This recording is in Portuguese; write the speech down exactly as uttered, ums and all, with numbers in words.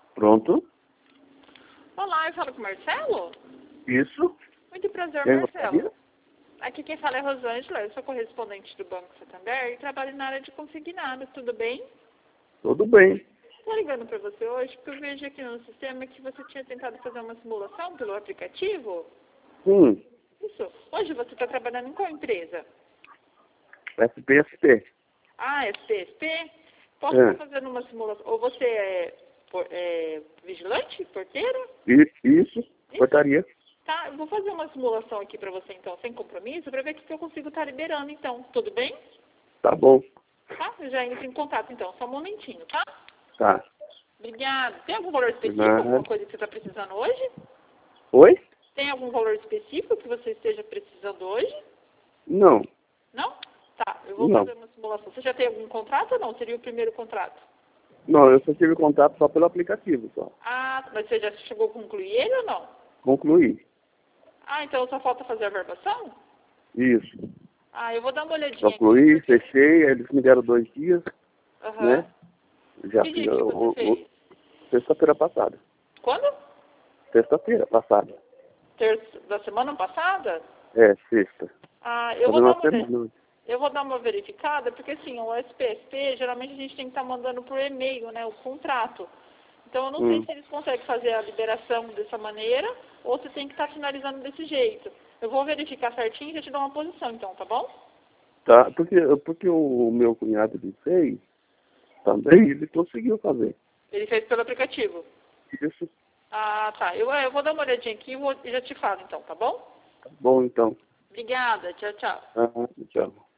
Pronto. Olá, eu falo com o Marcelo? Isso. Muito prazer, Quem Marcelo. gostaria? Aqui quem fala é Rosângela, eu sou correspondente do Banco Santander e trabalho na área de consignado, tudo bem? Tudo bem. Estou ligando para você hoje porque eu vejo aqui no sistema que você tinha tentado fazer uma simulação pelo aplicativo. Sim. Isso. Hoje você está trabalhando em qual empresa? S P S P. Ah, S P S P? Posso É. estar fazendo uma simulação? Ou você é, por- é vigilante, porteiro? I- Isso. Portaria. Tá, eu vou fazer uma simulação aqui para você então, sem compromisso, para ver o que que eu consigo estar liberando então. Tudo bem? Tá bom. Tá? Eu já entro em contato então, só um momentinho, tá? Tá. Obrigada. Tem algum valor específico, Nada. alguma coisa que você está precisando hoje? Oi? Tem algum valor específico que você esteja precisando hoje? Não. Não? Tá, eu vou Não. fazer uma simulação. Você já tem algum contrato ou não? Seria o primeiro contrato? Não, eu só tive contato só pelo aplicativo, só. Ah, mas você já chegou a concluir ele ou não? Concluí. Ah, então só falta fazer a verbação? Isso. Ah, eu vou dar uma olhadinha Concluí, aqui. porque- fechei, aí eles me deram dois dias, Aham. né? Já Que fiz dia que o, você o- fez? sexta-feira passada. Quando? Sexta-feira passada. Terça da semana passada? É, sexta. Ah, eu vou Fazendo dar uma uma olhadinha. semana. Eu vou dar uma verificada, porque assim, o S P S P, geralmente a gente tem que estar mandando por e-mail, né, o contrato. Então eu não Hum. sei se eles conseguem fazer a liberação dessa maneira, ou se tem que estar finalizando desse jeito. Eu vou verificar certinho e já te dou uma posição então, tá bom? Tá, porque, porque o meu cunhado ele fez também, ele conseguiu fazer. Ele fez pelo aplicativo. Isso. Ah, tá. Eu, eu vou dar uma olhadinha aqui e vou- e já te falo então, tá bom? Tá bom, então. Obrigada. Tchau, tchau. Ah, tchau.